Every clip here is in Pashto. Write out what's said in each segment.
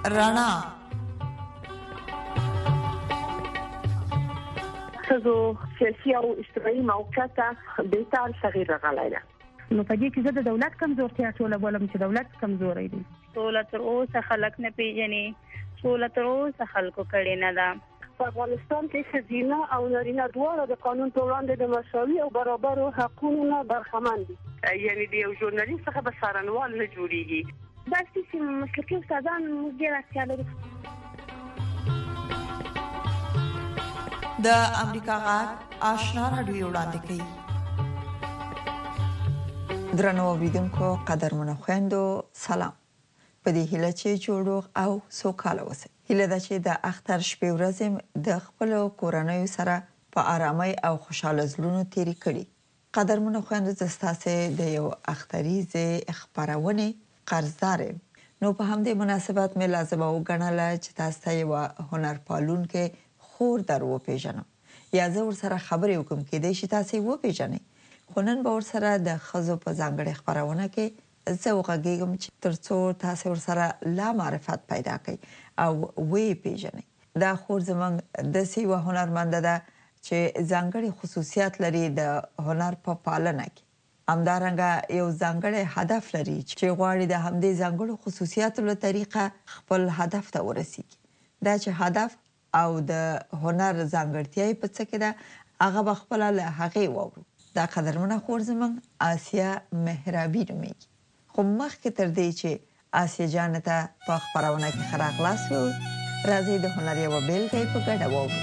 رڼا څو سیاسي او اجتماعي موقعیت بهتر تغییر راغلی دی. نو په دې کې زه د دولت کمزورتیا ټوله بولم چې دولت کمزوري دی. سوله تر اوسه خلک نه پیژني، سوله تر اوسه خلکو کړي نه ده. په افغانستان کې ښځینه او نارینه دواړه د قانون په وړاندې د مساوي او برابرو حقونو نه برخمن دي. یعنی د یو ژورنالیست څخه به څارنوال نه جوړیږي. دا چې مسلکي استادان موږ ډېر اړتیا لرو. د امریکا غږ آشنا راډیو وړاندې کوي. درنو اوریدونکو، قدرمنو خویندو، سلام. په دې هیله چې جوړ او سوکاله اوسئ. هیله ده چې د اختر شپې ورځې د خپل کورنۍ سره په آرامۍ او خوشاله زړونو تیری کړي. قدرمنو خویندو، زستاسه د یو اختریزه خبرونه قرضدار. نو په همدې مناسبت مې لازم وګڼله چې تاسو ته یو هنرپالونکو خور درو پیژنم. یا زه ورسره خبرې وکم کې د شي تاسو و پیژنئ. خو نن به ورسره د خزو په ځانګړي خبرونه کې زه وغږیږم چې ترڅو تاسو ورسره لا معرفت پیدا کړئ او وی پیژنئ. دا خور زمونږ د سیوه هنرمند ده چې ځانګړي خصوصیات لري د هنر په پالنه کې. همدارنګه یو ځانګړي هدف لري چې غواړي د همدې ځانګړو خصوصیاتو له طریقه خپل هدف ته ورسیږي. دا چې هدف او د هنر ځانګړتیاي په څه کې ده هغه بخپل له هغه وورو. دا قدرمنه خور زمونږ آسیا مهرابي نومېږي. خو مخکې تر دې چې آسیا جان ته په خبرونه کې خراغلاس وو، راځي د هنر یو بیلګه په ګډه وورو.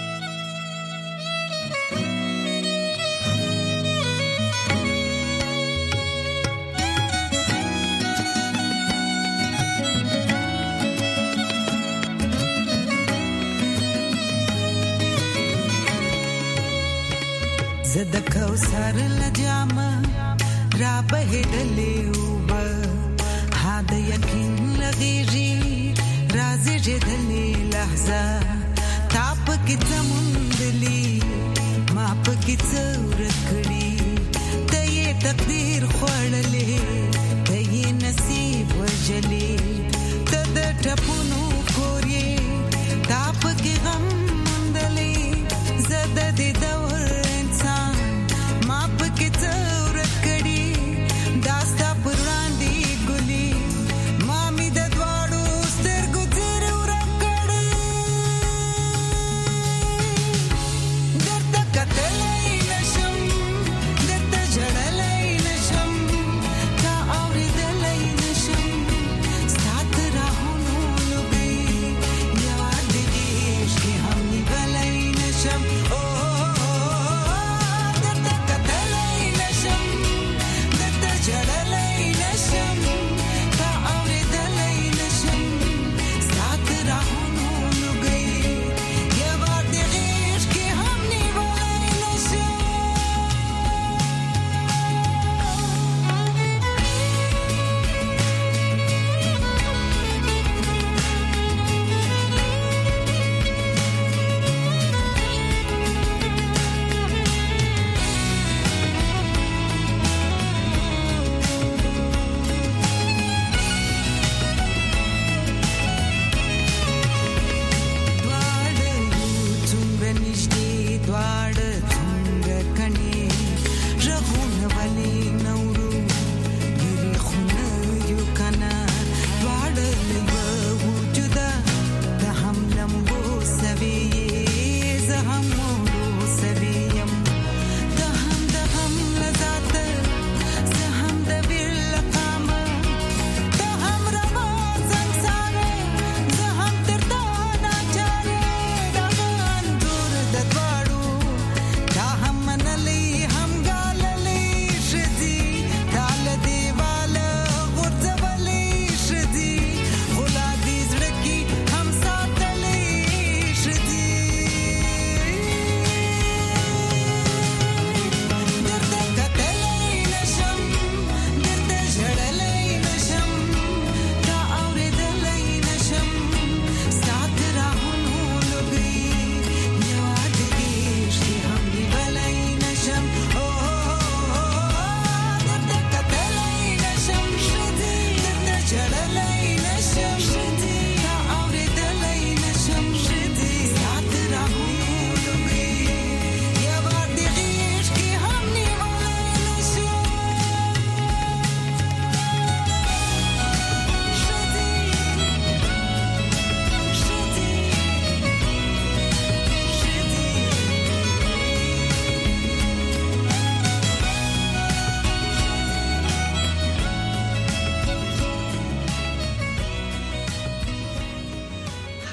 زد کوثر لجام را بهدلې وب ها د یقین لغیږي راز جدلې لحظه تاپ کې زموندلې ما په کې څور کړې ته یې تقدیر خوړلې ته یې نصیب وجلې ته د ټپونو کورې تاپ کې غم مندلې زد دې دور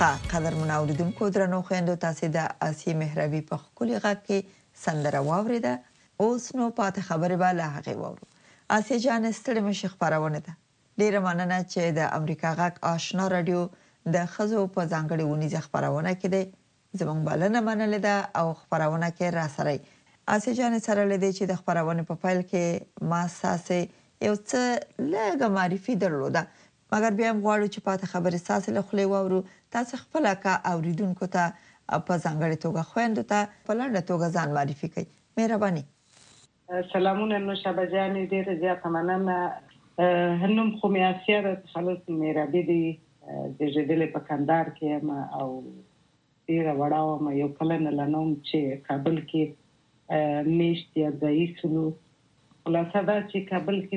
قدر منوریدونکو درنو خويندو تاسو د آسی مهربي په خولي غږ کې سندره واوریده. اوس نو پاتې خبره به له هغه وورو. آسی جان ستړي مشه خبرونه ده. ډیره مننه چې د امریکا غږ آشنا رادیو د خزو په ځانګړي ونیزه خبرونه کې ده. زمونږ بلنه منل ده او خبرونه کې را سره. آسی جان سره لدی چې د خبرونه په فایل کې ما ساسه یو څه لږه معرفي درلوده. مګر بیا غواړو چې پاتې خبرې ساسه له خلې وورو. تاسو خپل کا اوریدونکو ته په ځانګړي توګه خويندو ته په لړ توګه ځان معرفي کړئ. مهرباني. سلامونه نو شابه جان ډیره زیاته مننه. هنوم خو مې اسیا د خلک مهربي دي د جدل په کندهار کې ما او ډیره وړاو ما یو کلن لنوم چې کابل کې میشت یا ځای سلو خلاصه دا چې کابل کې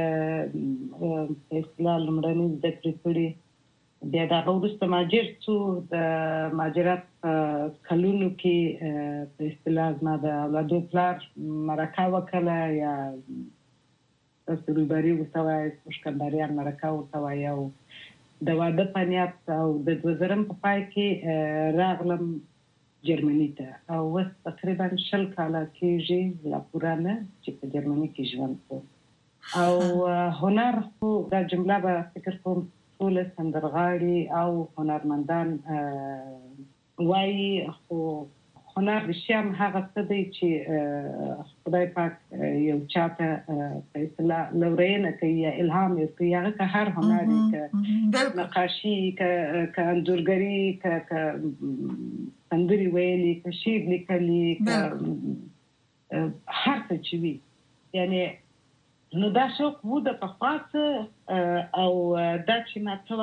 مې اصلاح لمړنی د پریکړې بیا دا وروسته ماجر څو د ماجرات کلونو کې په اصطلاح ما د اولادو پلار مرکه وکړه یا تاسو لري وسوای مشکندریان مرکه وسوای او د واده پنیات او د 2000 په پای کې راغلم جرمني ته او وس تقریبا 10 کاله کېږي لا پورانه چې په جرمني کې ژوند کوم او هنر خو دا جمله به فکر کوم ټول سندرغاړي او هنرمندان وایي خو هنر شیم هغه څه دی چې خدای پاک یو چاته په اصطلاح لورینه کوي یا الهام ورکوي هغه که هر هنري که نقاشي که انځورګري که سندري ویلي که شعر لیکلي که هر څه چې وي یعنی نو دا شوق وو د پخواڅه او دا چې ما څه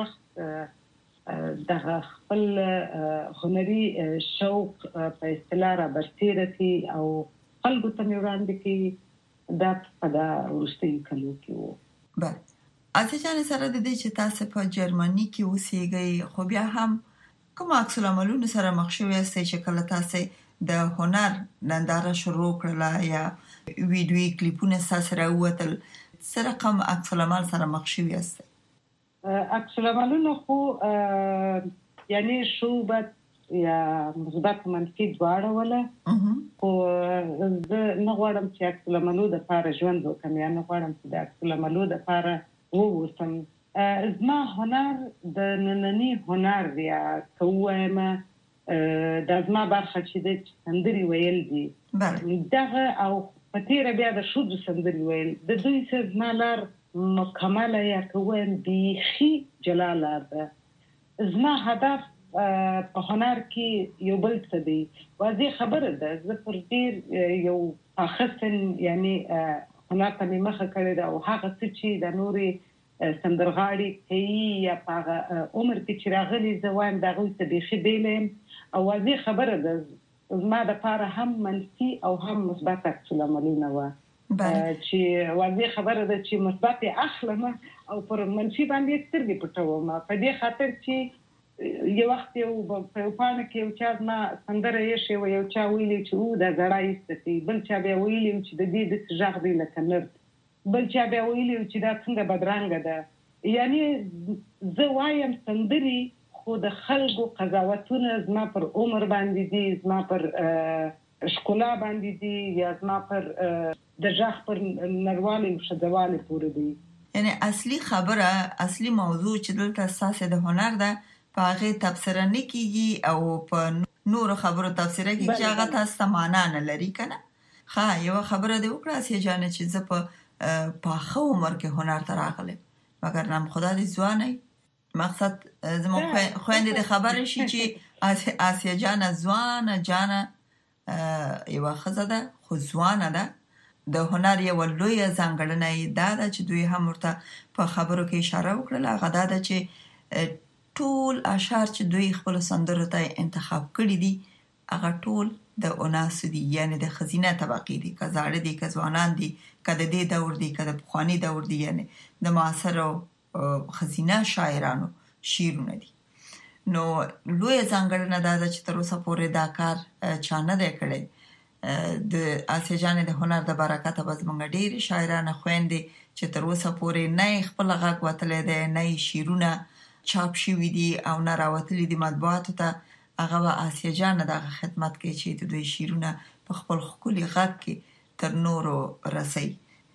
وخت د خپل هنري شوق په اصطلاح را برسېره کی او خلکو ته مې وړاندې کی دا په دا وروستیو کلو کې وو. بله اته جان سره د دې چې تاسو په جرمني کې اوسېږئ خو بیا هم کوم عکس العملونو سره مخ شوی یاستئ چې کله تاسو د هنر ننداره شروع کړله یا ویډیو کلیپونه سره وتل سره کوم عکس العمل سره مخ شوی یاستئ؟ عکس العملونو خو یعنی شوبت یا مثبت منفي دواړه ولا خو زه نه غواړم چې عکس العملو د لپاره ژوند وکړم یا نه غواړم چې د عکس العملو د لپاره ووسم. زما هنر د ننني هنر یا کوم د زما برخه چې د سندري ویل دي دغه او پتیره بیا د شود سندري ویل د دوی څخه زما لار مکمله یا کوم بيخي جلاله ده. زما هدف په هنر کې یو بل څه دی واضح خبره ده. زه پر ډیر یو اخستن یعنی هنر ته مخه کړی دا او هغه څه چې د نوري سندرغاړي کوي یا په عمر کې چې راغلي زوایم دغه څه بيخي بیلم او واضح خبره ده زما د لپاره هم منفي او هم مثبت عکس العملونه و چې واضح خبره ده چې مثبت اخلم او پر منفي باندې سترګې پټوم په دې خاطر چې یو وخت یو په پانه کې یو چا ما سندره یې شو یو چا ویلي چې دا زړای استي بل چا بیا ویلي چې د دې د ژغ دی لکه نر بل چا بیا ویلي چې دا څنګه بدرنګ ده. یعنی زه وایم سندري خو د خلکو قضاوتونه زما پر عمر باندې دي زما پر ښکلا باندې دي یا زما پر د ژغ پر نروالي او شدوالي پورې دي. یعنی اصلي خبره اصلي موضوع چې دلته اساس د هنر ده په هغه تفسیر نه کیږي او په نور خبرو تفسیر کیږي چې هغه تاسو معنا نه لري کنه. ها یو خبره دی وکړه چې جانه چې زه په خو عمر کې هنر ته راغلم مګر نام خدا دې ځواني مقصد زموږ خويندې د خبرې شي چې آسیا جان ځوانه جان یو خزده خو ځوانه ده د هنر یو لوی ځانګړنه ده چې دوی هم ورته په خبرو کې اشاره وکړه غدا ده چې ټول اشعار چې دوی خپل سندرو ته انتخاب کړی دي هغه ټول د اوناس دي یعنی د خزینه طبقه دي کزاړه دي کزوانان دي کده دې دور دي کده بخوانی دور دي یعنی د معاصر خزینه شاعرانو شیرونه دي. نو لوی ځانګړنه ده چې تر اوسه پورې دا کار چا نه دی کړی. د آسیا جان د هنر د برکت به زموږ ډېر شاعرانه خويندې چې تر اوسه پورې نه خپل غږ وتلې ده نه شیرونه چاپ شوی دي او نه راوتلي دي مطبوعاتو ته، هغه آسیا جان دغه خدمت کوي چې د دوی شعرونه په خپل ښکلي غږ کې تر نورو رسي.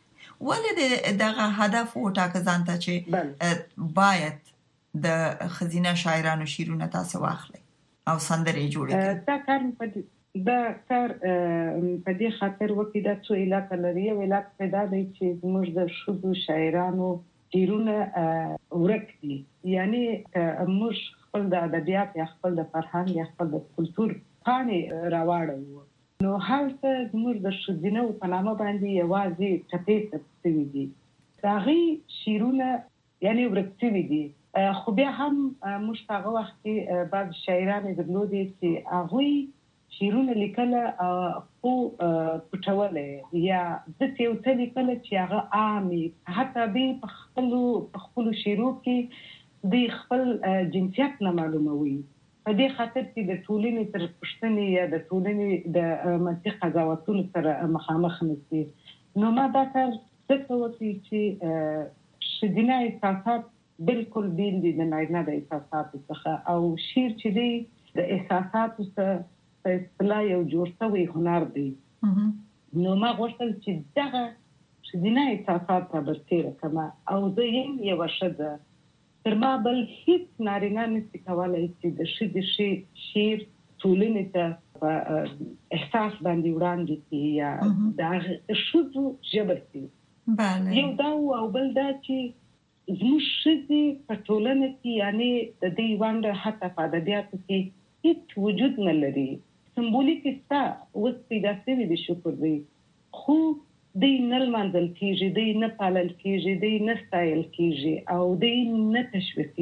ولې دغه هدف وټاکه ځان ته چې باید د خزینه شاعرانو شعرونه تاسو واخلئ او سندرې جوړې کړئ؟ دا کار په دې خاطر وکړي دا څو علاقه لري. یو علاقه پیدا دی چې موږ د شودو شاعرانو شعرونه ورک دي، یعنی موږ خپل د ادبیات یا خپل د فرهنګ یا خپل د کلتور پاڼې راوړو، نو هلته موږ د شودینو په نامه باندې یوازې ټپې تپسوي دي، هغه شعرونه یعنی ورک شوي دي. خو بیا هم موږ په هغه وخت کې بعض شاعران درلودي چې هغوی شعرونه لیکله خو پټولې یا د یو څه لیکله چې هغه عامي، حتی دوی په خپلو شعرو کې د خپل جنسیت نه معلوموي. په دې خاطر چې د ټولنې تر پوښتنې یا د ټولنې د منطقي قضاوتونو سره مخامخ نشي. نو ما دا کار ځکه وکړي چې ښځینه احساسات بالکل بیل دي د نارینه د احساساتو څخه، او شعر چې دی د احساساتو سره په اصطلاح یو جوړ شوی هنر دی. نو ما غوښتل چې دغه ښځینه احساسات را برسېره کړم، او زه یم یوه ښځه، تر ما بل هیڅ نارینه نشي کولی چې د ښځې شعر ټولنې ته په احساس باندې وړاندې کړي یا د هغه ښځو ژبه کړي. یو دا او بل دا چې زموږ ښځې په ټولنه کې یعنی د دې ونډه حتی په ادبیاتو کې هیڅ وجود نه لري. سمبولیک ستا اوس پیدا شوي دي، شکر دی، خو دوی نه لمانځل کېږي، دوی نه پالل کېږي، دوی نه ستایل کېږي او دوی نه تشویق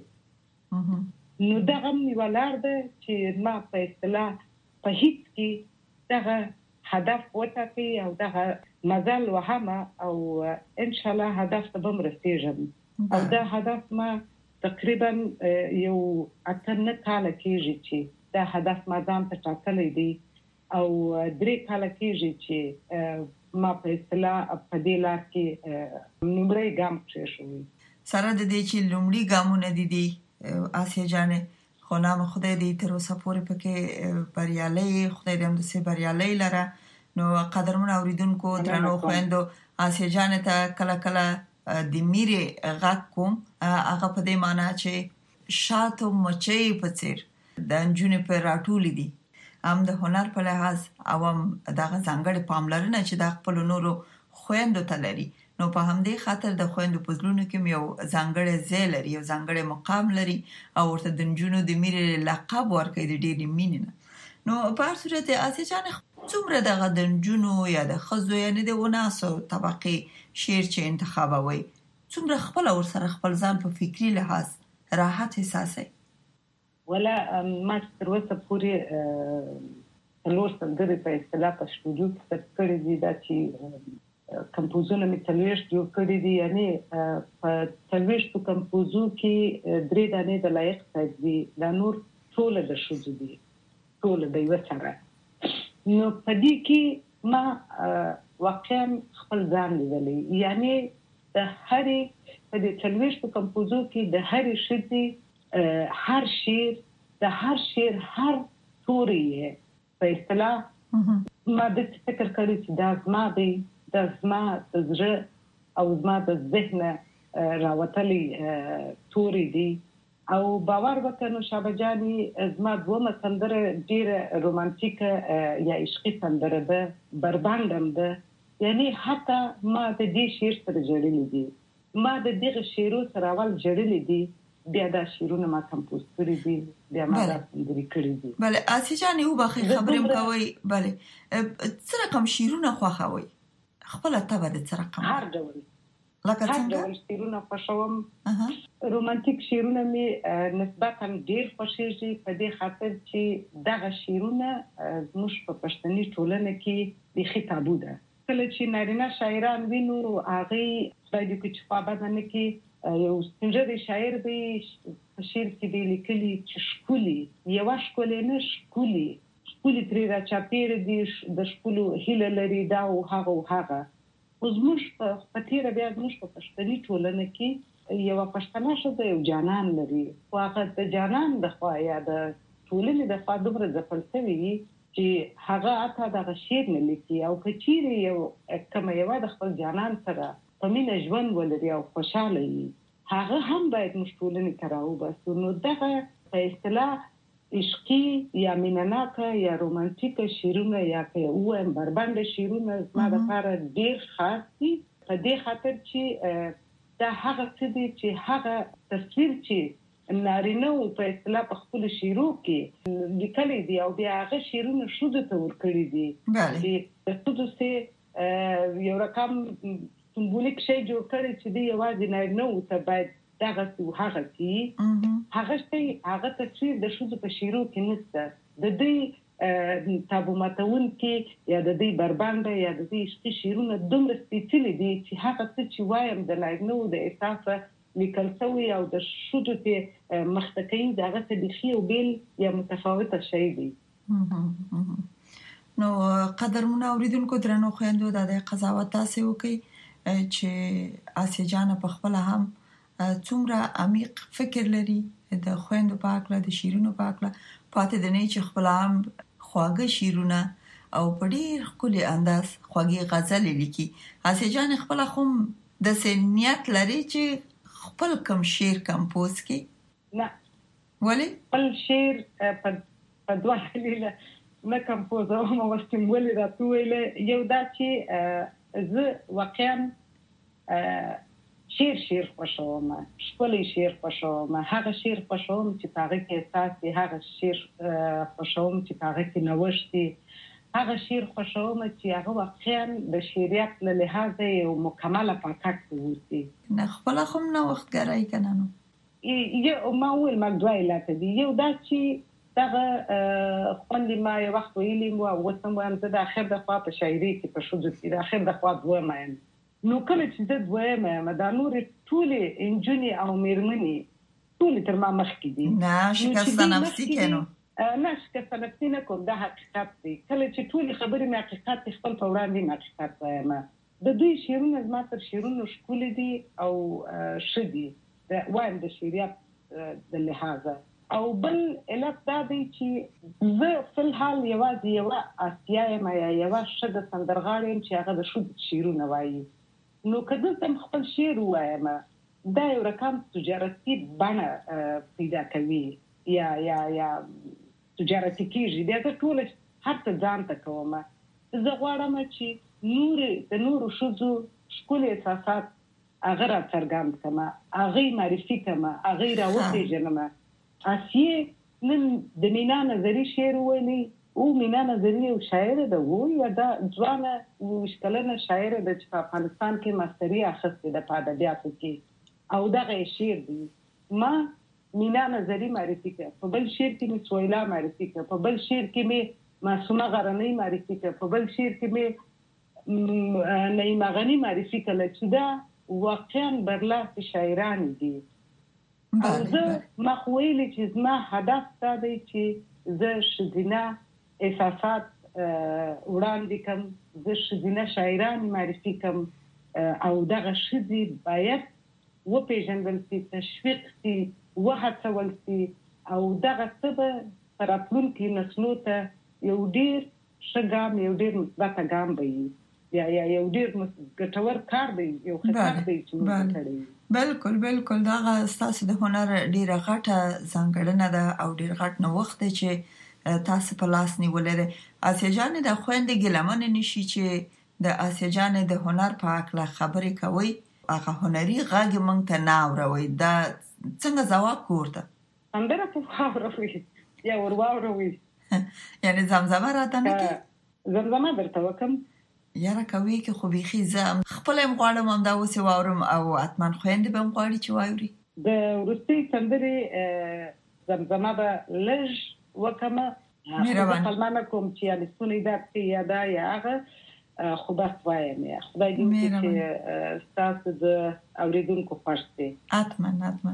کېږي. نو دغه یوه لار ده چې ما په اصطلاح په هیڅ کې دغه هدف وټاکئ او دغه مزل وهمه، او انشاءالله هدف ته به م رسېږم. او دا هدف ما تقریبا یو 8-9 کاله کېږي چې دا هدف ما ځان ته ټاکلی دی، او 3 کاله کېږي چې ما په اصطلاح په دې لار کې لومړی ګام کېښوی. سره د دې چې لومړي ګامونه دي آسیا جانې، خو نام خدای دې تر اوسه پورې پکې بریالۍ، خدای دې همداسې بریالۍ لره. نو قدرمن اوریدونکو، درنو خویندو، آسیا جانې ته کله کله د میرې غږ کوم، هغه په دې معنی چې شاتو مچۍ په څیر د نجونې په راټولې دي، هم د هنر په لحاظ او هم دغه ځانګړې پاملرنه چې د خپلو نورو خویندو ته لري. نو په همدې خاطر د خویندو په زړونو کې یو ځانګړی ځای لري، یو ځانګړی مقام لري، او ورته د نجونو د میرې لقب ورکوي د ډېرې مینې نه. نو په هر صورت آسیا جانې، څومره دغه د نجونو یا د ښځو یعنې د 19 طبقې شعر چې انتخابوي، څومره خپل ورسره خپل ځان په فکري لحاظ راحت احساسوي؟ ولا ما تر اوسه پورې 4 سندرې په اصطلاح په سټوډیو کې ثبت کړي دي، دا چې کمپوزونه مې 40 جوړ کړي دي، یعنی په 40 کمپوزو کې 3 دانې د لایق صاحب دي، دا نور ټول د ښځو دي، ټول د یوه سره. نو په دې کې ما واقعا خپل ځان لیدلی، یعنی د هرې په دې 40 کمپوزو کې د هرې ښځې هر شعر، د هر شعر هر توری په اصطلاح ما د فکر کړی چې دا زما دی، دا زما د زړه او زما د ذهن راوتلی توری دی. او باور وکړه نو شابه جانې زما دومره سندره ډېره رومانتیکه یا عشقي سندره ده، بربنډم ده، یعنی حتی ما د دې شعر سره جوړلی دي، ما د دغه شعرو سره اول جوړلی دي، بیا دا شعرونه ما کمپوز کړي دي، بیا ما دا سندرې کړي دي. بله آسیا جانې وبخښئ خبرې م کوئ، بله څه رقم شعرونه خوښوئ؟ خپله طبع د څه رقم؟ هر ډول، لکه هر ډول شعرونه خوښوم. رومانتیک شعرونه مې نسبتا ډېر خوښېږي، په دې خاطر چې دغه شعرونه زموږ په پښتني ټولنه کې بیخي تابو ده. کله چې نارینه شاعران وینو، هغې خدای دې کړي چې خوا بده نه کړي، یو سپینږیری شاعر به په شعر کې به لیکلي چې ښکلي، یوه ښکلې نه ښکلي ترې راچاپېره دي، د ښکلو هیله لري، دا او هغه او هغه. خو زموږ په تېره بیا زموږ په پښتني ټولنه کې یو پښتنه شوه یو جانان لري خو هغه د جانان د خوا یا د ټولنې د خوا دومره ځپل شوی چې هغه اته د شعر نه لیکي او کچيري یو کوم یو د خپل جانان سره په مینه ژوند ولري او خوشاله وي هغه هم باید مشټولنې کراو بس نو دغه په اصطلاح عشقي یا مینناک یا رومانټیک شعرونه یا کوم بربند شعرونه زما لپاره ډیر خاص دي په دې خاطر چې دا هغه څه دي چې هغه تصویر چې نارینه او په اصطلاح په خپل شیرو کې لیکل دي او بیا هغه شیرونه شوده ته ورکړي دي چې د شوده سه یو رقم سمبولیک شی جوړ کړي چې دی یوازې نارینه او ته باید دغه هغه چې هغه تصویر د شوده په شیرو کې نشته د دې تابو ماتون کې یا د دې بربنده یا د دې شیرونه دومره سپیڅلي دي چې هغه څه چې وایم د نارینه او د احساس لیکل شوی او د شوده ته مختکین دغه څه بخي او بیل یا متفاوته شی دي نو قدرمن اوریدونکو درنو خويندو د قضاوت تاسو وکي چې آسیا جان په خپل هم څومره عمیق فکر لري د خويندو په اړه د شیرونو په اړه پاتې د نه چې خپل هم خواږه شیرونه او په ډیر خولي انداز خواږه غزل لیکي آسیا جان خپل هم د سنیت لري چې خپل کوم شعر کمپوز کی نه ولی خپل شعر په دوه لیله نه کمپوز او ما واستم ولې راټوله یو دا چې زه واقعا شعر خوښوم خپل شعر خوښوم هغه شعر خوښوم چې هغه کې احساس دی هغه شعر خوښوم چې هغه کې نوښت دی هغه شعر خوښوم چې هغه واقعا د شعریت له لحاظه یو مکمله پاکټ وي نه خپل هم نوښتګرای کنه نو یو ما ول مګدوای لاته دی یو دا چې دغه خوندې ما یو وخت ویلې مو او وسم وایم زه د اخر د خوا په شاعري کې په شوده کې د اخر د خوا دوه مایم نو کله چې د دوه مایم د نور ټولې انجونی او میرمنې ټولې تر ما مخ کې دي نه شکست نفسي کینو نه شکست نفسي نه کوم دا حقیقت دی کله چې ټولې خبرې مې حقیقت خپل په وړاندې حقیقت وایم د دوی شعرونه زما تر شعرونو ښکلي دي او شدي وایم د شعریت د لحاظه او بل علت دا دی چې زه فل حال یوازې یو آسیا ما یو شګه سندرغاړم چې هغه د شود شعرونه وایي نو کله چې خپل شعر وایم دا یو رقم تجارتي بڼه پیدا کوي یا تجارتي کیږي دا ټول هر څه ځان ته کوم زه غواړم چې د نور شذو شکل احساسات هغه را څرګند کما هغه معرفي کما هغه راوځي جنمه آسیه نن د مینا نظری شعر ویلي او مینا نظری او شاعر ده وو یا دا ځوانه وشکلنه شاعر د افغانستان کې ماستری اخیسته د ادبیاتو کې او دغه شعر دی ما مینا نظری معرفي کړ په بل شعر کې مې سویلا معرفي کړ په بل شعر کې مې معصومه غرنۍ معرفي کړ په بل شعر کې مې نعیمه غنی معرفي کړل چې دا واقعا برلاسي شاعران دي او زه ما خویلی چې زما هدف دا دی چې زه شذینه احساسات وړاندې کوم زه شذینه شاعران معرفي کوم او دغه شذي باید وپېژندل شي تشویق شي وهڅول شي او دغه څه به راتلونکي نسلو ته یو ډېر ښه ګام یو ډېر مثبت ګام به وي یا یو ډېر ګټور کار دی یو خطر دی چې موږ کړی بالکل دا تاسو د هنر ډیره غټه ځانګړنه ده او ډیر غټ نوښت دی چې تاسو په لاس نیولې ده آسیا جان د خويندې ګلمن نشي چې د آسیا جان د هنر په اړه خبرې کوي هغه هنري غږ مونږ ته ناوروي دا څنګه ځواب کوړه اندره په خاوروي یا ورواوروي یعنی زمزمه راته نه کې زمزمه درته وکم یاره کوي کې خو بيخي زم خپل غواړم هم دا اوس واورم او اتمن خويندې به غواړي چې واوري د روسي سندري زمزمه به لږ وکمه مهربانه کوم چې السونی دا پیاده یا هغه خو بس وایم خدای دې چې تاسو د اوریدونکو خوښ شي اتمن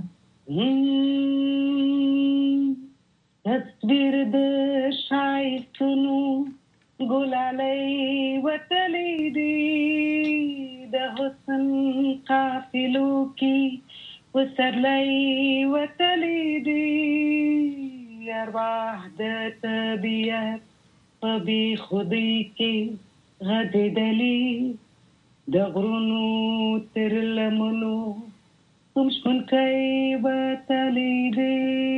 تصویر د شایستونو ګلالۍ وتلې دي د حسن قافلو کې وسرلي وتليدي ارواح د طبيعت په خودي کې غدېدلې د غرونو تر لمنو کوم شپون کوي وتليدي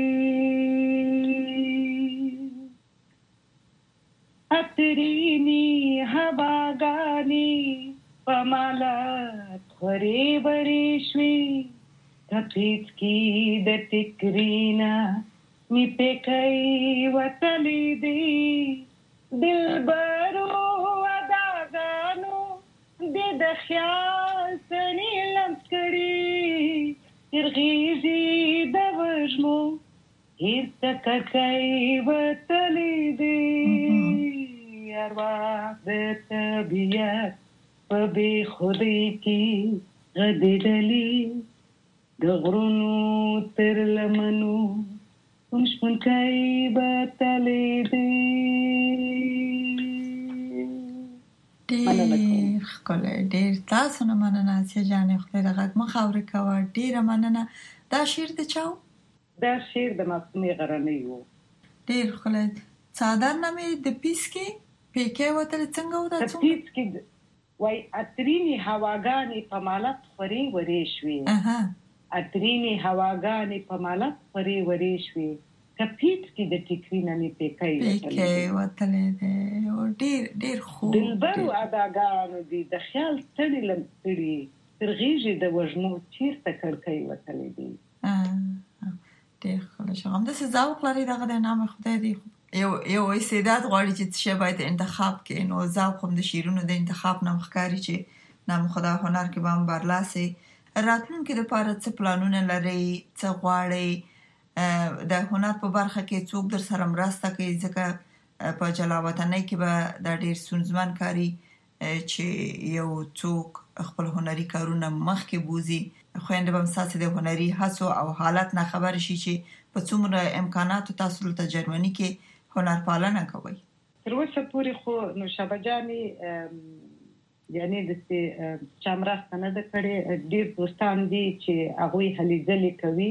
اتريني هواګاني پمالا خوري بری شوي تپیت کی د ټکرینا می پکای وتلی دی دلبرو اداګانو د خیال سنی لمکړي ترغیزي د وژمو هیڅ تکای وتلی دی ارواح د طبيعت په خودي کې غدېدلې د غرونو تر لمنو کوم شپون کوي وتلی دی. ډېر ښکلی، ډېر تاسو نه مننه چې جانې خدای د غږ مخ اورې کوه. ډېره مننه. دا شعر د چا و؟ دا شعر د معصومې غرنۍ و. ډېر ښکلی. څادر نه مې د پیس کې پیکې وتلې څنګه و دا څومره؟ د پیس کې وای اترینې هواګانې په مالت خورې ورې شوې. اترینې هواګانې په مالت خورې ورې شوې کپیت کې د ټیکرینه مې پیکې وتلې دی. او ډېر خوب دلبرو اداګانو دي د خیال ستړي لمکړي ترغیږي د وژمو چیرته کړکۍ وتلې دي. ډېر ښکلی شو. همداسې ذوق لري دغه د نام خدای دی. یو استعداد غواړي چې څه باید انتخاب کړي. نو ذوق هم د شعرونو د انتخاب نه ښکاري چې نام خدا هنر کې به هم برلاسي. راتلونکي دپاره څه پلانونه لرئ؟ څه غواړئ؟ د هنر په برخه کې څوک در سره مرسته کوي؟ ځکه په جلاوطنۍ کې به دا ډېر ستونزمن کاري چې یو څوک خپل هنري کارونه مخکې بوځي. خویندې به هم ستاسې د هنري هڅو او حالت نه خبر شي چې په څومره امکاناتو تاسو دلته جرمني کې هنر پالنه کوي. تر اوسه پورې خو نوشابه جانې یعنې داسې چا مرسته نه ده کړې. ډېر دوستان دي چې هغوی هلې ځلې کوي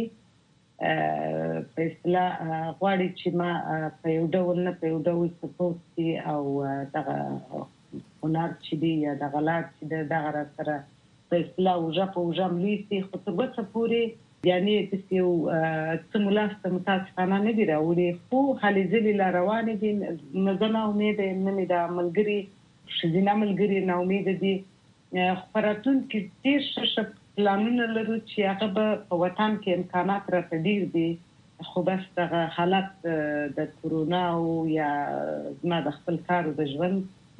په اصطلاح غواړي چې ما په یو ډول نه په یو ډول سپورټ کړي او دغه هنر چې دی یا دغه لار چې دی دغه را سره په اصطلاح اوژه په اوژه ملي شي. خو تر اوسه پورې یعنې داسې یو څه مو لاسته متاسفانه نه دي راوړي. خو هلې ځلې لا روانې دي. نه زه ناامیده یم نه مې دا ملګري ښځینه ملګري ناامیده دي. خو په راتلونکي ډېر ښه پلانونه لرو چې هغه به په وطن کې امکانات راته ډېر دي. خو بس دغه حالت د کورونا او یا زما د خپل کار او د ژوند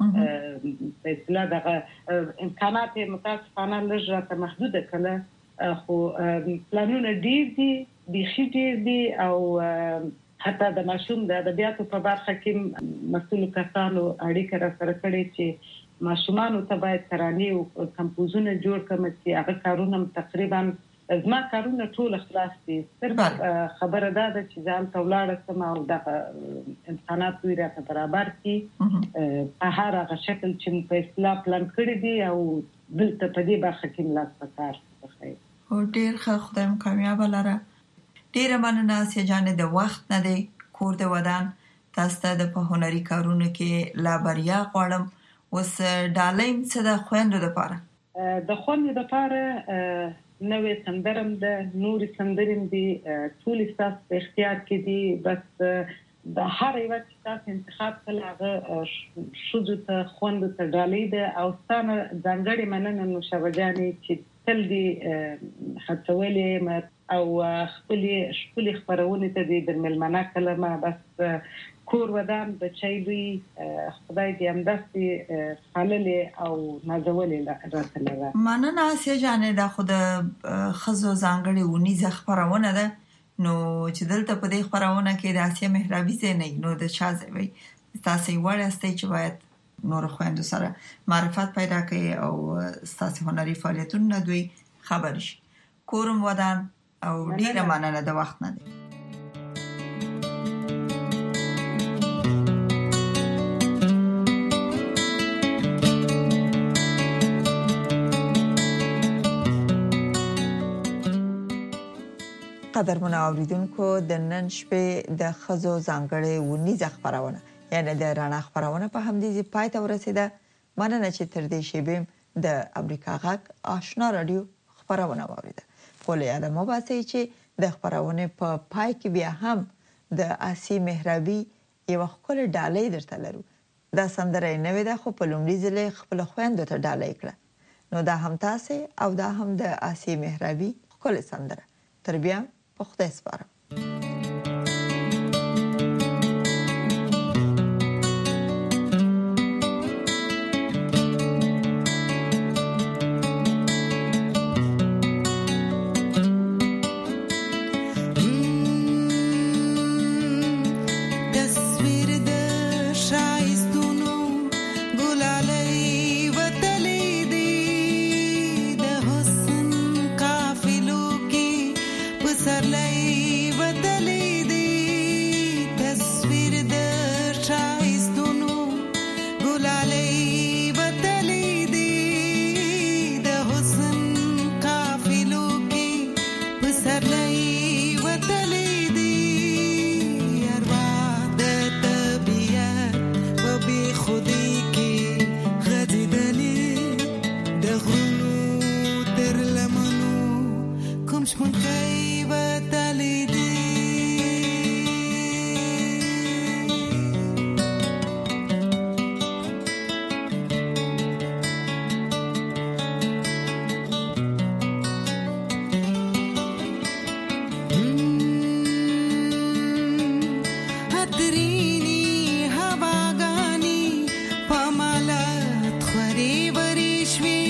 په اصطلاح دغه امکانات یې متاسفانه لږ راته محدوده کړله. خو پلانونه ډېر دي، بیخي ډېر دي. او حتی د ماشوم د ادبیاتو په برخه کې مسؤلو کسانو اړیکه راسره کړې چې ماشومانو ته باید ترانې او کمپوزونه جوړ کړم چې هغه کارونه تقریبا زما کارونه ټول خلاص دي. صرف خبره دا ده چې زه هلته ولاړه شم او دغه امکانات دوی راته برابر کړي په هر هغه شکل چې مو په اصطلاح پلان کړي دي او دلته په دې برخه کې لاس په کار وخی. ډېر ښه، خدای مو کامیابه لره. ډېره مننه اسیا جانې. د وخت نه دی کور د ودان. تاسو ته د په هنري کارونو کې لا بریا غواړم. اوس ډالۍ څه د خویندو دپاره؟ د خویندو دپاره نوې سندرم ده، نورې سندرې دي، ټولې ستاسو په اختیار کې دي. بس د هر یوه چې تاسو انتخاب کړل هغه ښځو ته خویندو ته ډالۍ ده. او ستا نه ځانګړې مننه نوشابه جانې چې تل دې هڅولې او خپلې ښکلې خپرونې ته دې در مېلمانه کړم. بس کور ودان بچی لوی خدای دې همداسې پاللې او نازولې راته لره. مننه اسیا جانې. دا خو د ښځو ځانګړې اونیزه خپرونه ده. نو چې دلته په دې خپرونه کې د اسیا محرابي ځای نه نو د چا ځای وي؟ تاسې وړ یاستئ چې باید نور خویندو سره معرفت پیدا کړئ او ستاسې هنري فعالیتونه دوی خبر شي. کورم ودان او ډېره مننه د وخت نه دی. قدرمن اوریدونکو د نن شپې د خزو ځانګړې ونیزه خبرونه یعنی د رڼا خبرونه په همدې پای ته ورسیده. مننه چې تر دې شیبې د امریکا غږ آشنا رادیو خبرونه واوریده. ولې علامه باسي چې د خبرونه په پای کې بیا هم د آسی مهرابي یو خپل ډالۍ درته لرو. دا سندره نوې ده خو په لومړي ځل خپل خويندو ته ډالۍ کړه. نو دا هم تاسو او دا هم د آسی مهرابي خپل سندره. تر بیا په خدای سپارم. هواګانی په مالت خوري وريشوي